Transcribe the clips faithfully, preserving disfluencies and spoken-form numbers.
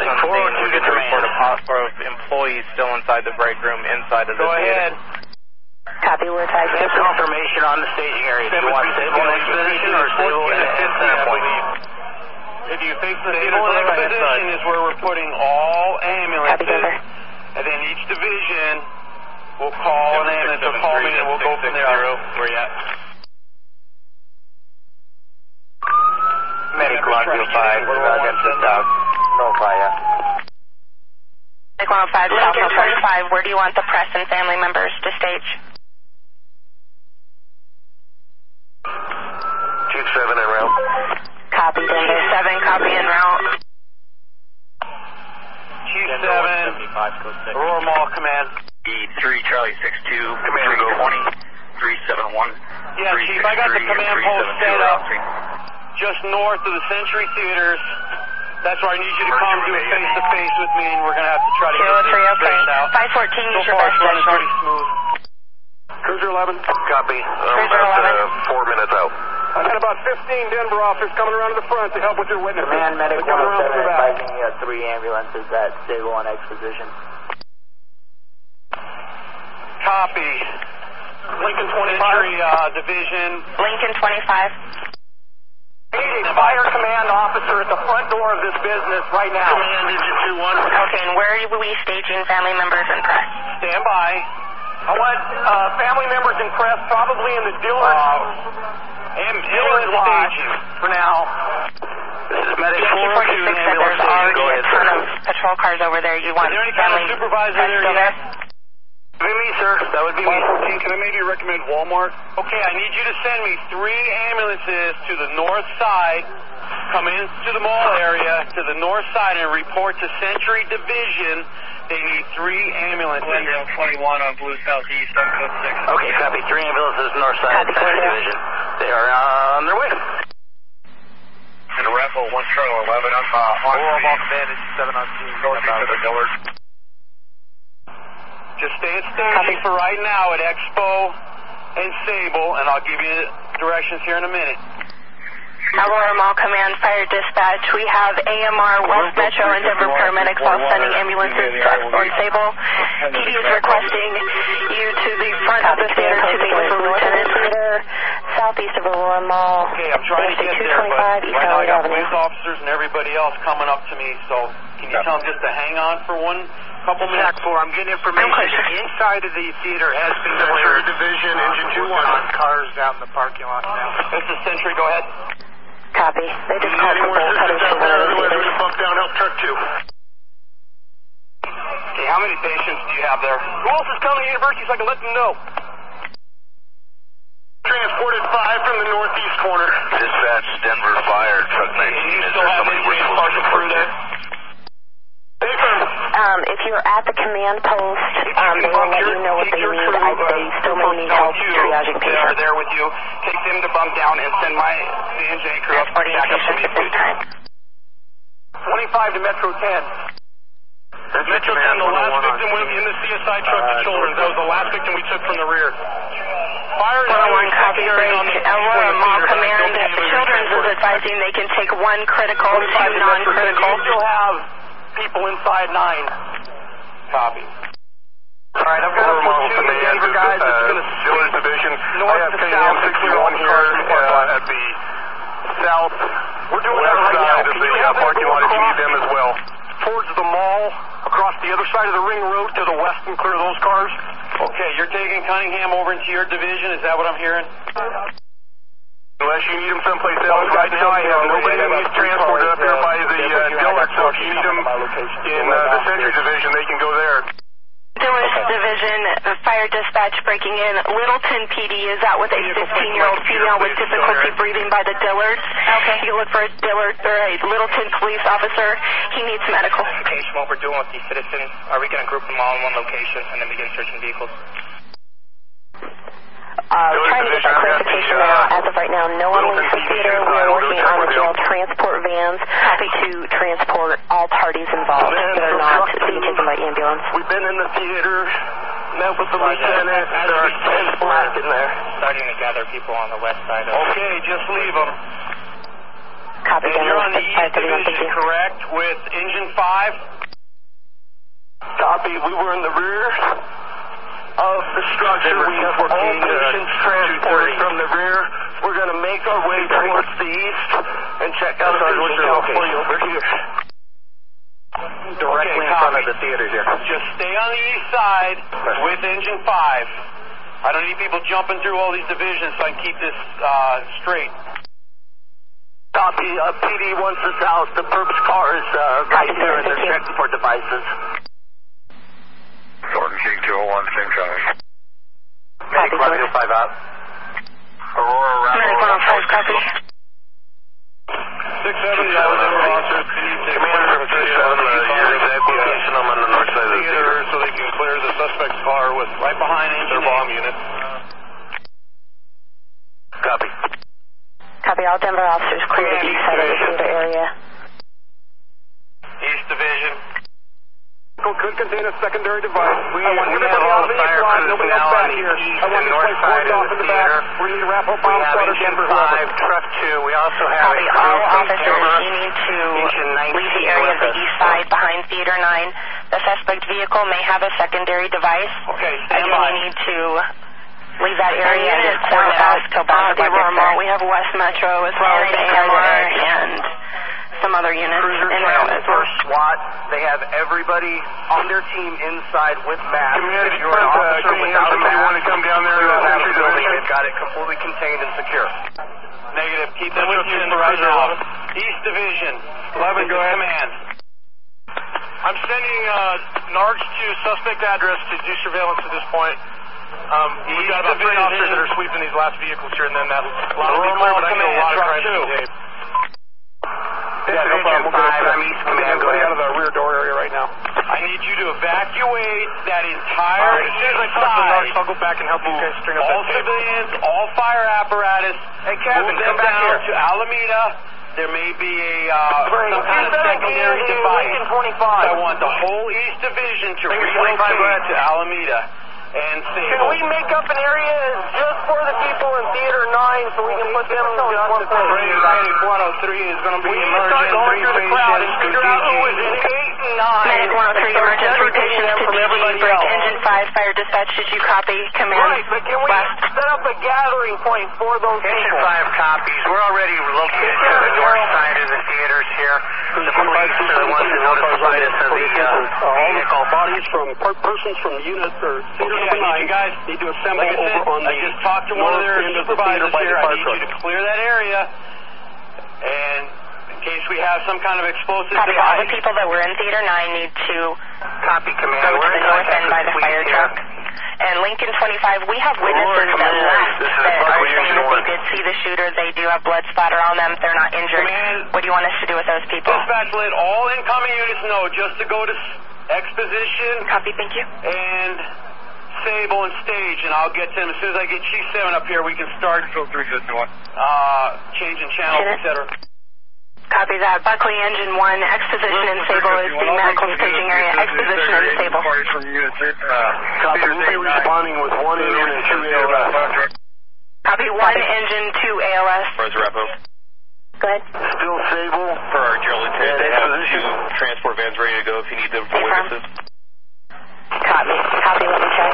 on the scene. We're getting a report of, of employees still inside the break room, inside of the Go theater. ahead. Copy, we're tied. Get confirmation on the staging area. Do you want stable next position or stable in the standpoint? If you face the stable next position is where we're putting all ambulances, and then each division will call an ambulance or call me and we'll go from there. Where you at? Medic one oh five, that's the south. Notify ya. Medic one oh five, South one forty-five, where do you want the press and family members to stage? Chief seven en route. Copy, Denver seven, copy en route. Chief seven, Aurora Mall Command. E three Charlie six two, Command go twenty, three seven one. Yeah, Chief, I got the command post set up just north of the Century Theaters. That's where I need you to come do a face-to-face with me, and we're going to have to try to get this straightened out. five fourteen, so use your far, best it's running judgment. pretty smooth. Cruiser eleven. Copy. Cruiser eleven. Uh, four minutes out. I got about fifteen Denver officers coming around to the front to help with your witness. Command Medic one oh seven advising you have three ambulances at stable on X position. Copy. Lincoln twenty-five uh, Division. Lincoln twenty-five. I need a fire command officer at the front door of this business right now. Command engine two one. Okay, and where are we staging family members and press? Stand by. I want uh, family members and press probably in the Dillard, uh, Dillard staging for now. This is Medic Yankee four two forty-six said ambulance there's station. already Go a ahead, ton sir. of patrol cars over there. You want Is there any kind family of supervisor press there still yet? there? Be me, sir. That would be me. one fourteen, can I maybe recommend Walmart? Okay, I need you to send me three ambulances to the north side, come into the mall area, to the north side, and report to Century Division. They need three ambulances. Glendale twenty-one on Blue Southeast on code six. Okay, copy. Three ambulances north side, Copy, Century Glendale. Division. They are on their way. And Raffle one Charlie eleven on uh, on Aurora Mall Command is seven on scene. northeast of the Dillard. Just stay at staging for right now at Expo and Sable, and I'll give you directions here in a minute. Aurora Mall Command, Fire Dispatch. We have A M R, West Metro, and Denver paramedics all sending ambulances to Expo and Sable. T D is requesting you to the front of the theater to meet with the lieutenant. Southeast of Aurora Mall. Okay, I'm trying to get there, but right now I got police officers and everybody else coming up to me, so can you tell them just to hang on for one couple minutes? four, I'm getting information. Inside of the theater has been declared. Division, engine two one. Cars out in the parking lot now. This is Century, go ahead. Copy. They just called for bolt cutters for one of the theaters. Bump down, help truck two. Okay, how many patients do you have there? Who else is coming to the university so I can let them know? Transported five from the northeast corner. Dispatch Denver Fire Truck nineteen. Is there somebody we're supposed to report to? Um, if you're at the command post, um, they will let you know what they need. I, they still may need help triaging They are patients. there with you. Take them to bump down and send my the engineering crew up Transporting back up to me, patients at this please. time. twenty-five to Metro ten. Metro ten, the last victim went in the C S I truck to children. That was the last victim we took from the rear. Fire is one oh one doing copy break. on the Aurora Mall theater. Command. Don't believe it. Children's is advising they can take one critical, two twenty-five to Metro ten. non-critical. You still have people inside nine. Copy. All right, I've got a platoon of Denver guys that's going to Dillard Division. north to south to clear all the cars in the parking lot. at the south We're doing that right now. side of Can the you uh, have that parking go lot if you need across them as well. towards the mall, across the other side of the ring road to the west and clear those cars? Okay, you're taking Cunningham over into your division. Is that what I'm hearing? Unless you need them someplace else, right now I have nobody that needs transported up there by the uh, Dillard, so if you need them in uh, the Century Division, they can go there. Dillard Division, uh, Fire Dispatch breaking in. Littleton P D is out with a fifteen-year-old female with difficulty breathing by the Dillards. Okay. You look for a Dillard or a Littleton police officer. He needs medical. Location, what we're doing with these citizens, are we going to group them all in one location and then begin searching vehicles? Uh, trying to get that clarification now. As of right now, no one leaves the theater. We are working on the jail transport vans. Happy to transport all parties involved that are not being taken by ambulance. We've been in the theater, met with the lieutenant. There are ten black in there. Starting to gather people on the west side of Okay, just leave them. Copy, And you're on the Denver. East Division, correct, with Engine five? Copy. We were in the rear of the structure. We have all patients transported from the rear. We're going to make our way towards the east and check out California over here. Directly Okay, in front copy. of the theater here. Just stay on the east side with Engine five. I don't need people jumping through all these divisions so I can keep this uh, straight. Copy. Uh, P D wants us out. The perp's car is uh, right there, and they're checking for devices. Thornton King two oh one, same time. Copy, one oh five out. Aurora, Medic one oh five, copy. six seven, that was in officer. Commander from six seven, uh, your exact location. I'm on the north side of the theater so they can clear the suspect's car with Right behind their Engine bomb eight. unit. Copy. Copy, all Denver officers clear the east side of the theater area. East Division. Could contain a secondary device. We, I want we everybody have all out of the fire block. crews Nobody now else on back the here. east I want and this north place side cordoned of off the in the back. theater. We need to wrap up We bomb have squad or Engine Denver five, whoever. Truck two. We also have Copy, a all crew officers, from you need to Engine nineteen leave the area of the with us. east side behind Theater nine. The suspect vehicle may have a secondary device. Okay, Again, stand by. you need to leave that area and just point it out till back by Aurora Mall. We have West Metro as well as A M R and some other units Cruiser in route as well. Transport SWAT. They have everybody on their team inside with masks. Commander, If you're an uh, officer can we without have a somebody mask, want to come down there we to don't the have a entry building. division? They've got it completely contained and secure. Negative. Keep them That's with what's you in for the right cruiser, now. eleven. East Division. eleven, This go is ahead. Command. I'm sending uh, NARGs to suspect address to do surveillance at this point. Um, we've got about three Division. officers that are sweeping these last vehicles here, and then that lot will be Aurora clear, Mall but I know a lot of Command, crime truck scene tape. Yeah, no problem. We'll five, I'm East Command. Go ahead. out of the rear door area right now. I need you to evacuate that entire All right, as soon as I talk to side. NARGs, I'll go back and help you guys string up All that tape. civilians, all fire apparatus. Hey, Kevin, move them come back down here. to Alameda. There may be a uh, some kind of secondary device. twenty-five. I want the whole East Division to Lincoln relocate twenty-five, go ahead. to Alameda and Can Sable. we make up an area just for the people in Theater nine so we can put them in just one place? one oh three is going to be We need to start going through the crowd and figure out who was in eight and nine. Medic one oh three, and start emergency segregating patients them to from D G, everybody break else. engine five, fire dispatch, did you copy? Command Right, but can we West. set up a gathering point for those Engine people? five copies. We're already located to the north side of the theaters here. The police are the ones who notified us of the uh, vehicle. Bodies from persons from unit or theater Okay, I need you guys, need to assemble like I said, over on I the just talked to one of their north end of the theater supervisors by the here. I fire need truck. you to clear that area, and in case we have some kind of explosive Copy, all the device. people that were in Theater nine need to Copy, Command. go to We're the in north contact end by with the police fire here. truck. And Lincoln twenty-five, we have witnesses Aurora that Command, left this is that Buckley are saying Engine that they one. did see the shooter. They do have blood splatter on them. They're not injured. Command. What do you want us to do with those people? Dispatch, let all incoming units know just to go to s- exposition Copy, thank you. and Sable and Stage, and I'll get to them as soon as I get Chief seven up here. We can start uh, changing channels, et cetera. Copy that. Buckley Engine one, exposition and Sable is the medical staging area. Exposition and Sable. Copy, we'll be responding with one engine and two A L S. Copy one engine, two A L S. Go ahead. Still Sable. For our General Lieutenant, they have two transport vans ready to go if you need them for Affirm. witnesses. Copy. Copy, let me check.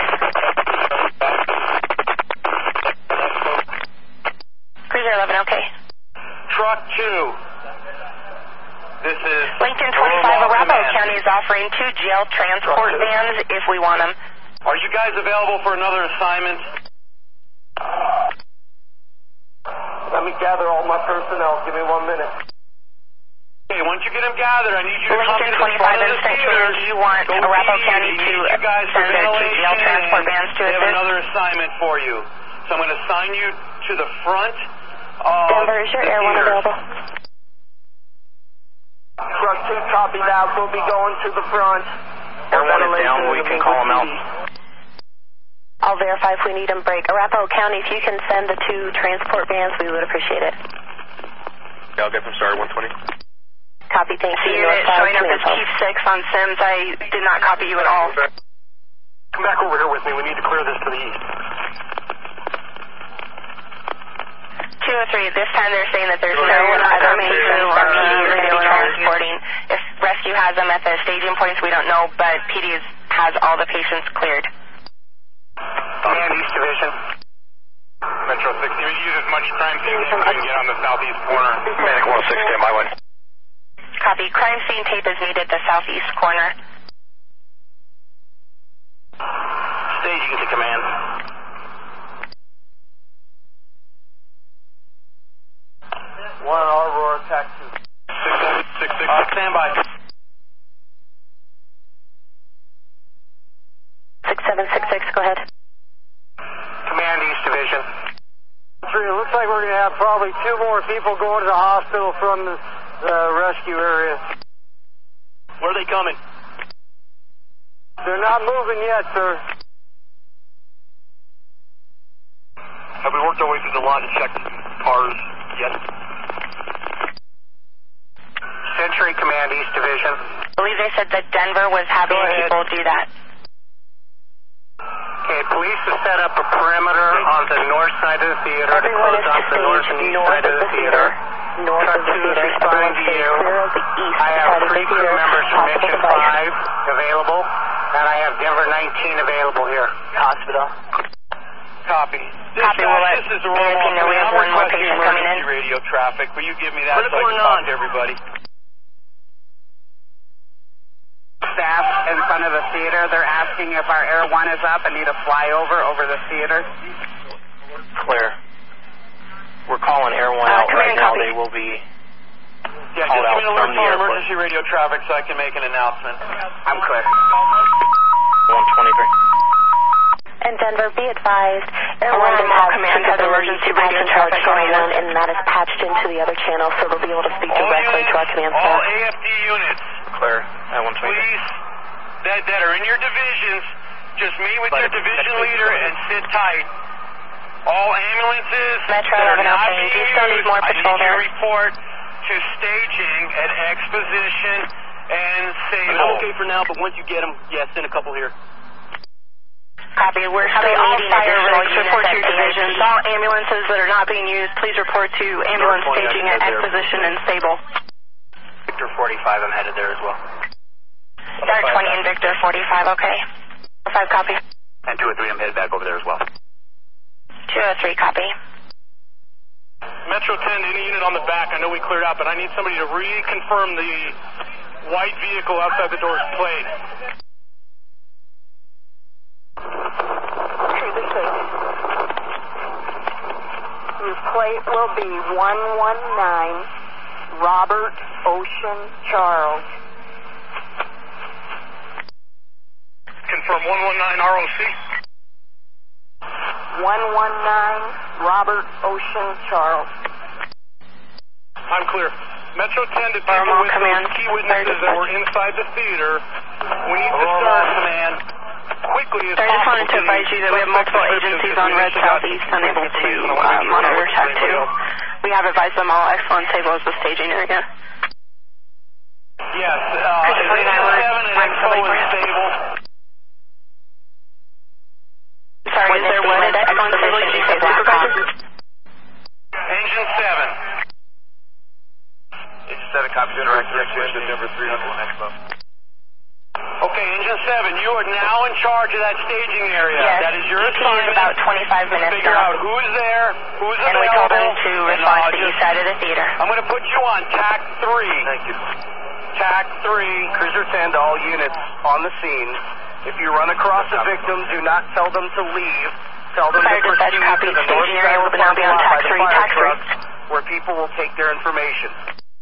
Cruiser eleven, okay. Truck two. This is Lincoln Aurora twenty-five, Mall Arapahoe Command. County is offering two jail transport vans if we want them. Are you guys available for another assignment? Let me gather all my personnel. Give me one minute. Okay, once you get them gathered, I need you to come to Lincoln the twenty-five front of and the Century, theater. do you want Go Arapahoe immediately. County We to need you guys for send their two jail ventilation, transport and vans to they have assist? another assignment for you. So I'm going to assign you to the front of Denver, is your the Air one theater. available? Truck two, copy that. We'll be going to the front. Air one is down. We can call them out. I'll verify if we need them break. Arapahoe County, if you can send the two transport vans, we would appreciate it. Yeah, I'll get them started, one twenty. Copy, thank you. Unit North showing up as Command. Chief six on Sims. I did not copy you at all. Come back over here with me. We need to clear this to the east. two oh three, this time they're saying that there's no other patients that P D is going to be transporting. If rescue has them at the staging points, we don't know, but P D is, has all the patients cleared. Command East Division. Metro sixty, we use as much crime scene tape as we can get on the southeast corner. Medic one sixty, my way. Copy. Crime scene tape is needed the southeast corner. Staging to command. One Aurora taxi. Six seven six six. Uh, stand by. six seven six six, go ahead. Command East Division. Three, it looks like we're going to have probably two more people going to the hospital from the, the rescue area. Where are they coming? They're not moving yet, sir. Have we worked our way through the line to check cars yet? Century Command East Division. I believe they said that Denver was having people do that. Okay, police have set up a perimeter on the north side of the theater to Everyone close is off the north and east north side of the theater. North Truck of the two is theater. responding Everyone to stays you. clear of the east I have side of the three crew theater. members from Hospital Mission device. five available, and I have Denver nineteen available here. Hospital. Copy. Copy, we'll let This is A F Aurora. P know we have I'm one more requesting patient coming in. emergency radio traffic. Will you give me that What so is I going can talk on? to everybody? Staff in front of the theater, they're asking if our Air One is up and need a flyover over the theater. Clear. We're calling Air One Uh, out right command now. copy. They will be Yeah, called just out give me an from alert the for airport. emergency radio traffic so I can make an announcement. I'm clear. one twenty-three. And Denver, be advised, Air Alarm One does Mall have Command has emergency radio traffic going in. and that is patched into the other channel, so they'll be able to speak All directly units, to our command all staff. A F D units, Clear at one twenty-three. please, that, that are in your divisions, just meet with But your it's- division it's- leader and sit tight. All ambulances Metro that are eleven not okay. being Do you still need used, more I patrol need you to there? report to staging at Exposition and Sable. I'm okay for now, but once you get them, yeah, send a couple here. Copy. We're Copy. still All needing fire additional rigs units report at to your A I T. divisions. All ambulances that are not being used, please report to ambulance North staging point, at I can get there. Exposition and Sable. Victor forty-five, I'm headed there as well. Star twenty and Victor forty-five, okay. five copy. And two or three, I'm headed back over there as well. two oh three, copy. Metro ten, any unit on the back, I know we cleared out, but I need somebody to reconfirm the white vehicle outside the door's plate. Your plate will be one one nine Robert Ocean Charles. Confirm one one nine R O C. one one nine Robert Ocean Charles. I'm clear. Metro ten to people Alarm with command. those key witnesses that were inside the theater. We need to start command quickly as I just possible. wanted to advise you that we have multiple agencies on Red Southeast unable to uh, monitor Track two. We have advised them all Excellent Sable is the staging area. Yes, uh, Chris forty-nine, Engine seven and Mike Expo Philly, is stable. Sorry, is there one at Excellent Sable? Did you say supervisor? Engine seven. Engine seven, copy direct direction, number three hundred one Expo. Okay, Engine seven, you are now in charge of that staging area. Yes. That is your E T is assignment. about twenty-five minutes Figure now. out who's there, who's And available. we told them to and respond I'll to the just- east side of the theater. I'm going to put you on T A C three. Thank you. T A C three. Cruiser ten to all units on the scene. If you run across a victim, do not tell them to leave. Tell them Fire to dispatch proceed copy. to the Staging north area side of will the now be on parking lot by tax the three, fire tax three. trucks, where people will take their information.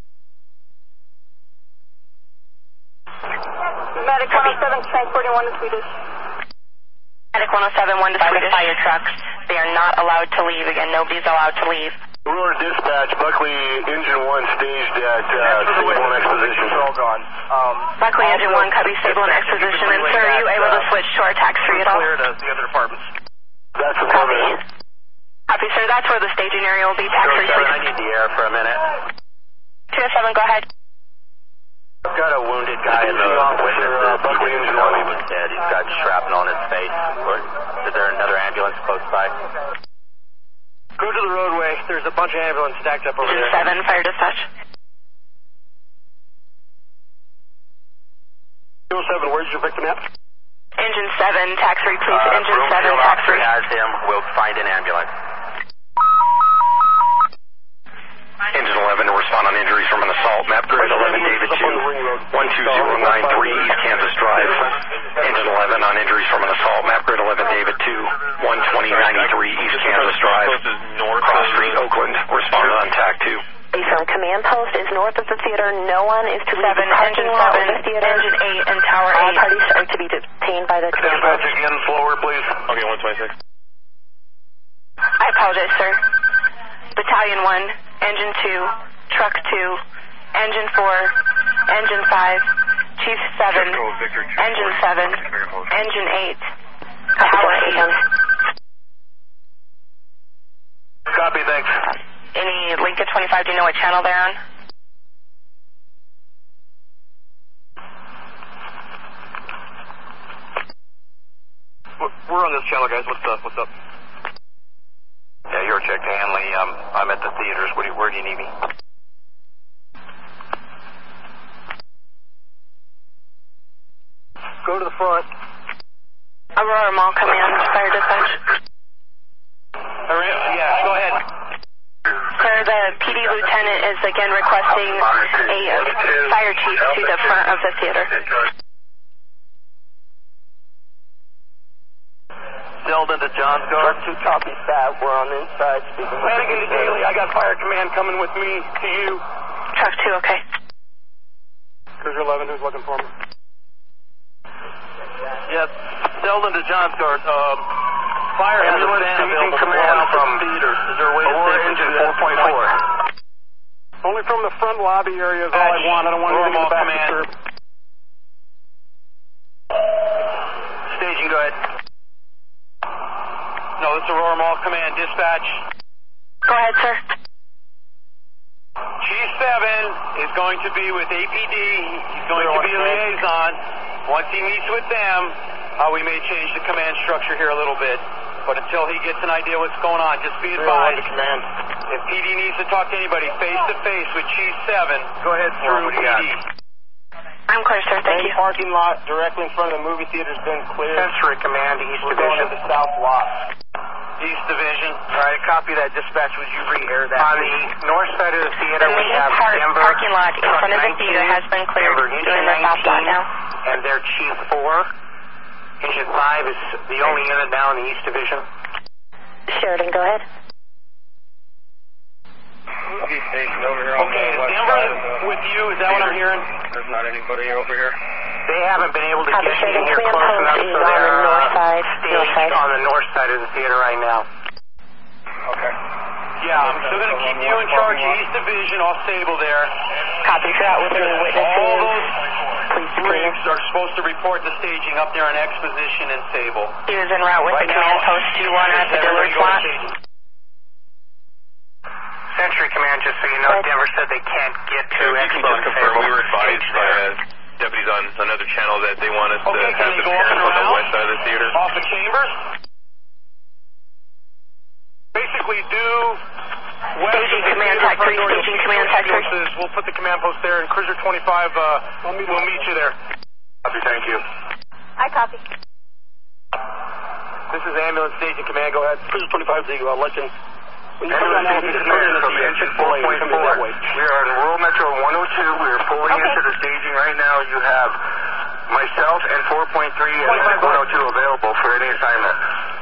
Medic one oh seven, transporting one to Swedish. Medic one oh seven, one to Swedish. Fire trucks. They are not allowed to leave. Again, nobody's allowed to leave. Aurora Dispatch, Buckley Engine one staged at uh, Sable and Exposition. It's all gone. Um, Buckley Engine one, copy Sable and dispatch, if you Exposition. could And relay sir, are that, you able to uh, switch to our tax three at all? Clear to the other departments. That's Copy. affirmative. Copy, sir. That's where the staging area will be. Tax Zero three, seven, I please. need the air for a minute. two oh seven, go ahead. I've got a wounded guy in the Officer, uh, Buckley Engine one. He was dead. He's got shrapnel on his face. Or- Is there another ambulance close by? Go to the roadway. There's a bunch of ambulance stacked up over Engine there. seven, fire dispatch. two oh seven, where's your victim at? Engine seven, tax three, please. Uh, Engine seven, tax three. has him. We'll find an ambulance. Engine eleven to respond on injuries from an assault. Map grid eleven David two, one two zero nine three East Kansas Drive. Engine eleven on injuries from an assault. Map grid eleven David two, one twenty ninety-three East Kansas Drive. Cross Street, Oakland. Respond on TAC two. From command post is north of the theater. No one is to leave Seven, the parking engine lot seven, or the theater. engine eight, and tower All eight. parties are to be detained by the command post. again, slower, please. Okay, one twenty-six. I apologize, sir. Battalion one, engine two, truck two, engine four, engine five, chief seven, engine seven, engine eight, tower eight. Copy, thanks. Any Lincoln twenty-five, do you know what channel they're on? We're on this channel, guys. What's up? What's up? Yeah, you're checked, Hanley. Um, I'm at the theaters. Where do, where do you need me? Go to the front. Aurora Mall Command, fire dispatch. Yeah, go ahead. Sir, the P D lieutenant is again requesting a uh, fire chief to the front of the theater. Sheldon to John Scar. Two copies that. We're on the inside speaking. Flanagan to Daly. I got fire command coming with me to you. Truck two, okay. Cruiser eleven, who's looking for me? Yes, Sheldon to John Scar. Um, fire ambulance seizing command from theater. Is there a way to save engine four point four? Only from the front lobby area is all I want. I don't want anything in the back disturbed. Staging, go ahead. No, this is Aurora Mall Command, dispatch. Go ahead, sir. Chief seven is going to be with A P D. He's going to be a liaison. Once he meets with them, uh, we may change the command structure here a little bit. But until he gets an idea what's going on, just be advised. If P D needs to talk to anybody face to face with Chief seven, go ahead through P D. I'm clear, sir. Thank you. Parking lot directly in front of the movie theater has been cleared. Sensory Command, East We're Division. going to the south lot. East Division. All right, copy that. Dispatch, would you re-air that? On the north side of the theater, The we main have part, Denver. parking lot in front of the nineteen, theater has been cleared. Denver, Doing engine the south lot nineteen, now. and their Chief four. Engine five is the only unit now in the East Division. Sheridan, go ahead. Okay, station over here Okay, is Denver with you? Is that what I'm hearing? There's not anybody over here. They haven't been able to Copy, get in Sheridan. here Command close post enough, is so on the they're north uh, side. North staged side. on the north side of the theater right now. Okay. Yeah, I'm still going to keep you in charge of East Division off Sable there. Copy for that with any All witnesses. those rigs are supposed to report the staging up there in Exposition and Sable. He was en route with Right the command now, post two one at the everybody Dillard's go lot. staging. Century Command, just so you know, Right. Denver said they can't get to You can Expo just and confirm, Sable. we were advised by uh, deputies on another channel that they want us to Okay, can have they the go up parents and on the around? west side of the theater. Off of Chambers? Basically do west Staging of the command theater tech front three, door. staging command tech three. We'll put the command post there, and Cruiser twenty-five, uh, we'll meet you there. Copy, thank you. I copy. This is ambulance staging command. Go ahead. Cruiser twenty-five, so you go. Legend. Ambulance staging command from engine four point four. We are in Rural Metro one oh two. We are fully Okay. into the staging right now. You have myself and four point three and one oh two available for any assignment.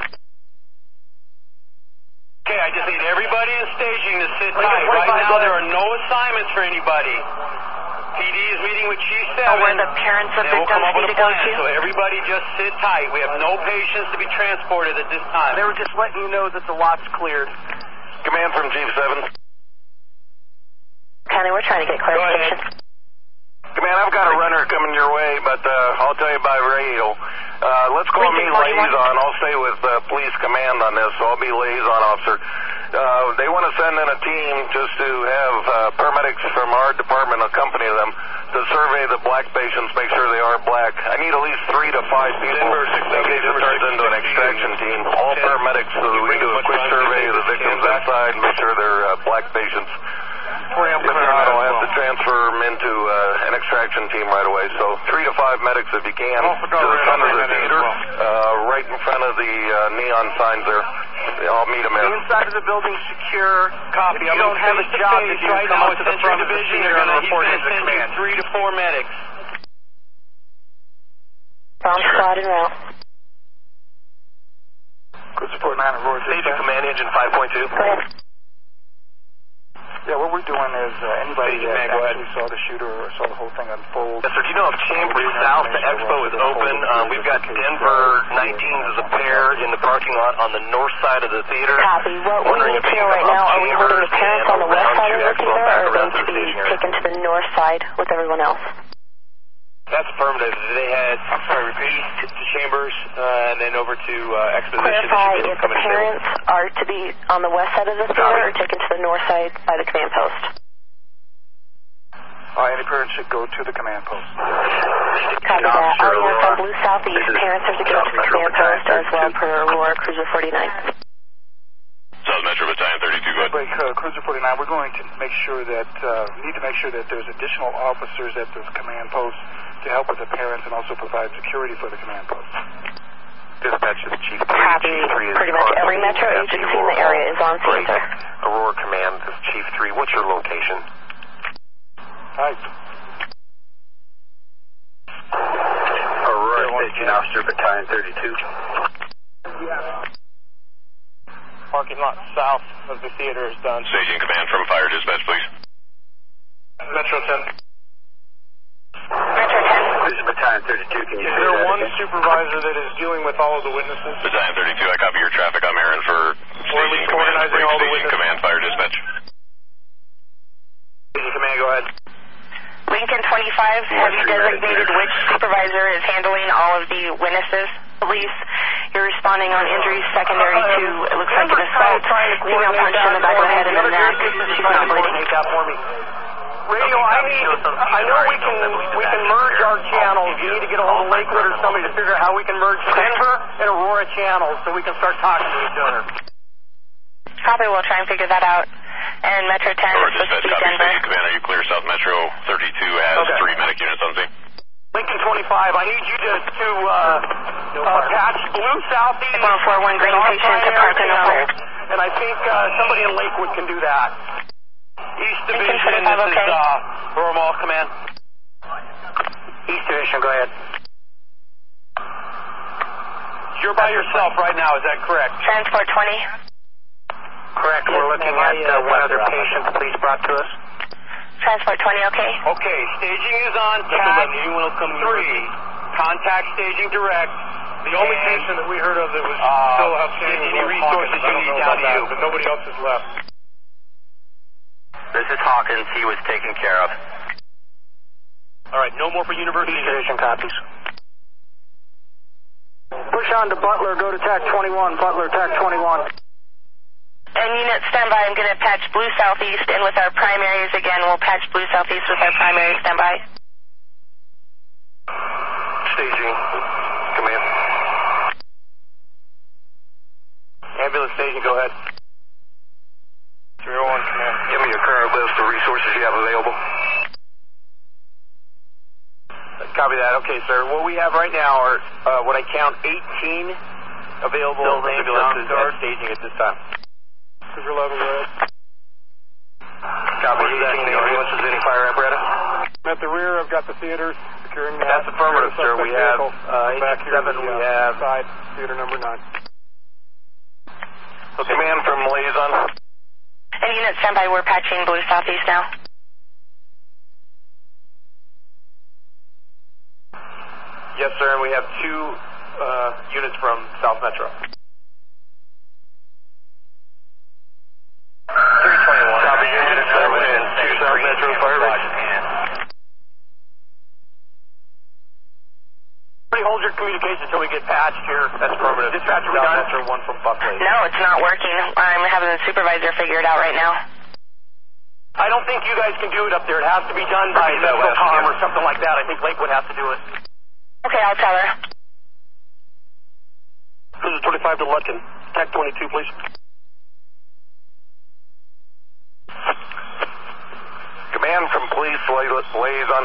Okay, I just need everybody in staging to sit tight. Right now, there are no assignments for anybody. P D is meeting with Chief Oh, seven. where the parents of and we'll come victims up with need a to go plan. to? So everybody just sit tight. We have no patients to be transported at this time. They were just letting you know that the lot's cleared. Command from Chief seven. County, we're trying to get clarification. Command, I've got a runner coming your way, but uh, I'll tell you by radio. Uh, let's call me Lincoln forty-one. liaison. I'll stay with uh, police command on this, so I'll be liaison officer. Uh, they want to send in a team just to have uh, paramedics from our department accompany them to survey the black patients, make sure they are black. I need at least three to five people. In case it turns into an extraction team. All paramedics, so that we can do a quick survey of the victims inside and make sure they're uh, black patients. If not, I'll have to transfer them into uh, an extraction team right away. So three to five medics if you can to the front of the theater, uh, right in front of the uh, neon signs there. I'll meet them there. The inside of the building secure. Copy. If you don't have a job to do, right come now up to the front of the division. theater and report He's into going to send you command. three to four medics. Bomb squad en route. Good support nine, Aurora. Station Command Engine five point two. Go ahead. Yeah, what we're doing is uh, anybody that man, actually saw the shooter or saw the whole thing unfold. Yes, sir. Do you know if Chambers South, the expo is open? Um, we've got Denver nineteens as a pair in the parking lot on the north side of the theater. Copy. What we need to know right now, are we holding the parents on the west side of the theater or are going to be taken to the north side with everyone else? That's affirmative. They had, I'm sorry, repeat, to Chambers, uh, and then over to uh, Exposition. Clarify if the parents are to be on the west side of the theater or taken to the north side by the command post. Uh, any parents should go to the command post. Copy that. All units on Blue Southeast, parents are to go to the command post as well per Aurora Cruiser forty-nine. South Metro Battalion thirty-two, go ahead. Break, uh, Cruiser forty-nine, we're going to make sure that, uh, we need to make sure that there's additional officers at this command post to help with the parents and also provide security for the command post. Dispatch is Chief three. Copy. Chief three is Pretty much every metro agency in the area is on scene, sir. Aurora Command, this is Chief three. What's your location? Hi. Aurora Station Officer Battalion thirty-two. Parking lot south of the theater is done. Staging command from Fire Dispatch, please. Metro ten. Metro ten. This is Battalion thirty-two. Can you Is say there that one again? supervisor that is dealing with all of the witnesses? Battalion thirty-two, I copy your traffic. I'm Aaron for staging command. organizing Break all the staging witnesses. command, Fire Dispatch. Staging command, go ahead. Lincoln twenty-five, have you designated which supervisor is handling all of the witnesses? Police, you're responding on injuries secondary to, it looks like an assault, female punch in the back of the head and the neck. She's not bleeding. Radio, I need, I know we can, we can merge our channels. You need to get a hold of Lakewood or somebody to figure out how we can merge Denver and Aurora channels so we can start talking to each other. Probably we'll try and figure that out. And Metro ten Aurora is supposed to Dispatch, be copy Denver. staging command. Are you clear? South Metro thirty-two has Okay. three medic units on scene. Lincoln twenty-five, I need you to, to uh, uh, patch Blue Southeast one four one green and our patient to primary Parkland channels. Fire. And I think uh, somebody in Lakewood can do that. East Lincoln Division, twenty-five, this is okay. uh, Aurora Mall Command. East Division, go ahead. You're by yourself right now, is that correct? Transport twenty. Correct, we're looking at uh, one other patient the police brought to us. Transport twenty, okay. Okay, staging is on tag three. Contact staging direct. The only patient that we heard of that was Uh, still outstanding any was resources Hawkins. you I don't need know down about to you. that, but nobody else has left. This is Hawkins. He was taken care of. All right, no more for University. East Division copies. Push on to Butler, go to TAC twenty-one, Butler, TAC twenty-one. And unit standby, I'm going to patch Blue Southeast in with our primaries again. We'll patch Blue Southeast with our primary standby. Staging command. Ambulance staging, go ahead. three oh one command. Give me your current list of resources you have available. Copy that. Okay, sir. What we have right now are, uh, what I count, eighteen available ambulances at staging at this time. Cruiser level red. Copy eighteen ambulances. Any fire apparatus? At the rear, I've got the theater securing that. That's affirmative, sir. We have uh, Back here, eighty-seven. the, We uh, have side, theater number nine. Command from liaison. And unit standby, we're patching Blue Southeast now. Yes, sir, and we have two uh, units from South Metro. three twenty-one. Copy unit seven and two South Metro fire. Everybody hold your communication until we get patched here. That's permanent. Dispatcher, we done? Metro, one from Buckley. No, it's not working. I'm having the supervisor figure it out right now. I don't think you guys can do it up there. It has to be done by Metrocom or something like that. I think Lakewood has to do it. Okay, I'll tell her. This is twenty-five to Lutkin. Tech twenty-two, please. Command from police liaison.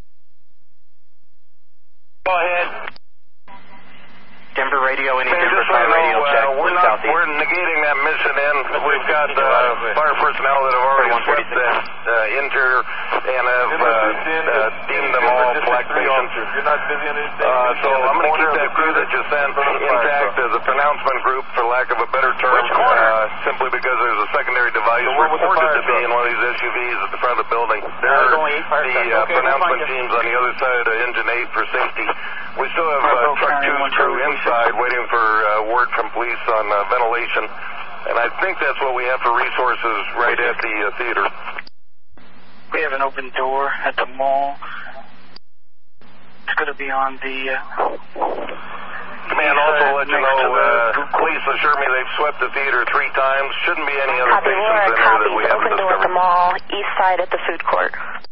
Go ahead. Denver radio, any Denver fire radio check. Uh, we're, not, we're negating that mission in. We've got uh, fire personnel that have already swept the uh, interior and have uh, uh, deemed them all black patients. Uh, so I'm going to keep that crew that you sent intact as a pronouncement group, for lack of a better term, uh, simply because there's a secondary device reported to be in one of these S U Vs at the front of the building. There's the uh, pronouncement teams on the other side of engine eight for safety. We still have uh, truck two crew inside waiting for uh, word from police on uh, ventilation, and I think that's what we have for resources right at the uh, theater. We have an open door at the mall. It's going to be on the... Uh, Command also let you know, uh, police assure me they've swept the theater three times. Shouldn't be any other Copy, patients in there that we haven't open door at the discovered. mall, east side at the food court.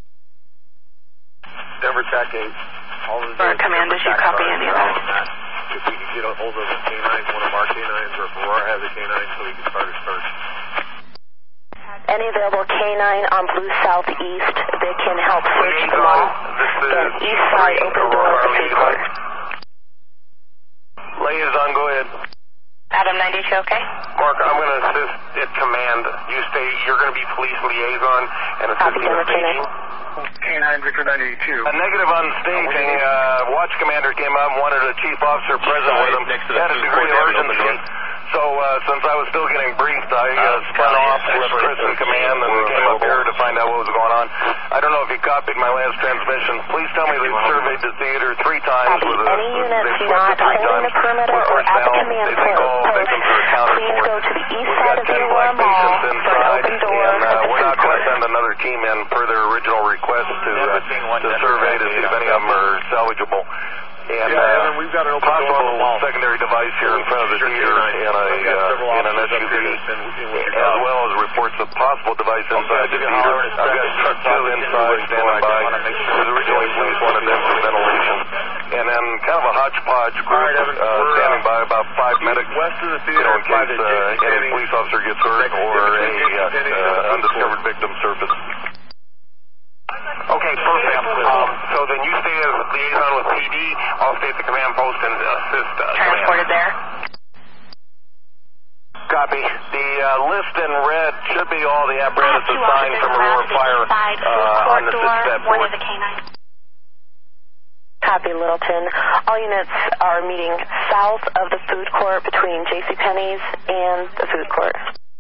Denver Tech eight. All of the Or Command, did you copy any of that? If we can get a hold of the K nines, one of our K nines, or if Aurora has a K nine, so we can start a search. Any available K nine on Blue Southeast that can help search the mall. Again, east side, open door at the food court. Liaison, go ahead. Adam ninety-two, okay? Mark, I'm going to assist at command. You stay, you're going to be police liaison and assisting the staging. K nine, Victor ninety-two. A negative on staging. Uh, watch commander came up and wanted a chief officer present with him. Had a degree of urgency. So uh, since I was still getting briefed, I uh, spun off, left Chris in command, and came up here to find out what was going on. I don't know if you copied my last transmission. Please tell me they've surveyed the theater three times with a... Any units not holding the perimeter or at the command post, please go to the east side of the Aurora Mall for an open door and, uh, at the we're food not going court. to send another team in per their original request to, uh, to survey to see if any of them are salvageable. And, yeah, uh, and we've got an open possible door secondary device here in front of the theater in a, uh, in an S U V, as well as reports of possible device inside the theater. I've got truck two inside standing by, because originally police wanted them for ventilation. And then kind of a hodgepodge group uh, standing by, about five medics, you know, in case uh, any police officer gets hurt or a uh, undiscovered victim surface. Okay, perfect. Um, so then you stay as liaison with P D. I'll stay at the command post and assist. Uh, Transported there. Copy. The uh, list in red should be all the apparatus assigned from Aurora Fire uh, on the six-step board. Copy, Littleton. All units are meeting south of the food court between JCPenney's and the food court.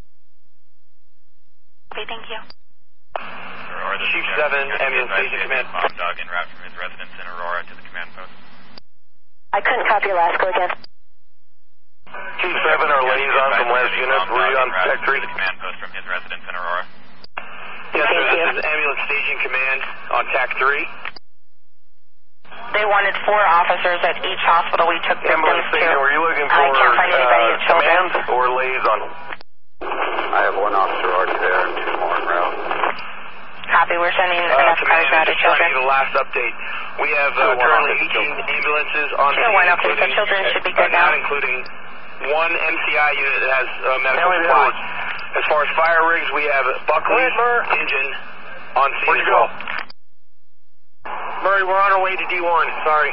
Okay, thank you. Chief seven, ambulance station command. Bomb dog en route from his residence in Aurora to the command post. I couldn't copy Alaska again. Chief seven, our liaison from last unit. Were you on Tech three? The command post from his residence in Aurora. Yes, sir. This is ambulance staging command on T A C three. They wanted four officers at each hospital we took victims Ambulance to. staging, were you looking for I can't find anybody uh, at children. command or liaison? I have one officer already there and two more en route. Copy, we're sending Uh, enough cars command, out to just trying to children. get the last update. We have uh, currently eighteen ambulances on Tier scene, one, okay, so including, children should be good uh, not now. including one M C I unit that has uh, medical supply. As far as fire rigs, we have Buckley engine on scene. Where'd you go? Murray, we're on our way to D one. Sorry.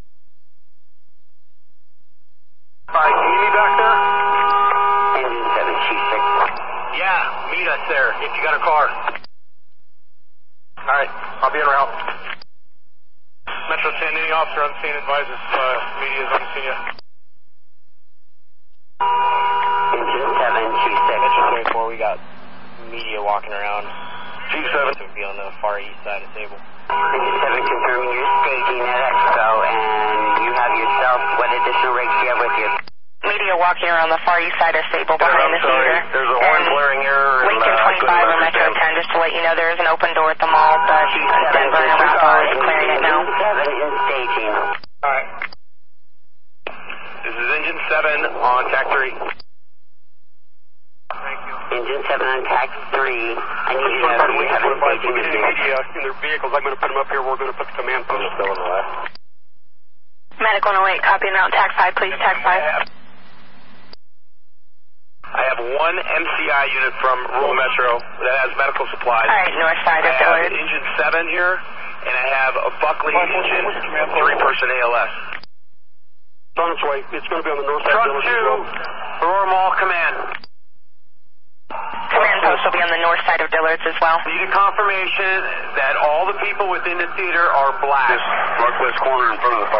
All right, can you meet me back there? Engine seven, Chief six. Yeah, meet us there if you got a car. All right, I'll be en route. Metro ten, any officer on scene advises uh, media is on scene yet. Engine seven, Chief six. Metro twenty-four, we got media walking around. Chief seven. To be on the far east side of Sable. Engine seven, confirming you're staging at Expo, and you have yourself, what additional rigs do you have with you? Media walking around the far east side of Sable behind I'm the sorry. theater. There's a horn And blaring error. And, Lincoln uh, twenty-five or Metro ten, just to let you know there is an open door at the mall, but Denver and Arapahoe is clearing it now. Engine seven is staging. All right. This is engine seven on T A C three. Engine seven on tax three. I need to know if you have a staging If any media in their vehicles, I'm going to put them up here. We're going to put the command post still on the left. Medic one oh eight, copy and route, tax five, please, tax five. I have one M C I unit from Rural Metro that has medical supplies. All right, north side of I have Dillard. engine seven here, and I have a Buckley engine, three-person A L S. It's on its way. It's going to be on the north side. Truck two, Aurora Mall Command. Command post will be on the north side of Dillard's as well. Need a confirmation that all the people within the theater are black. Northwest corner in front of the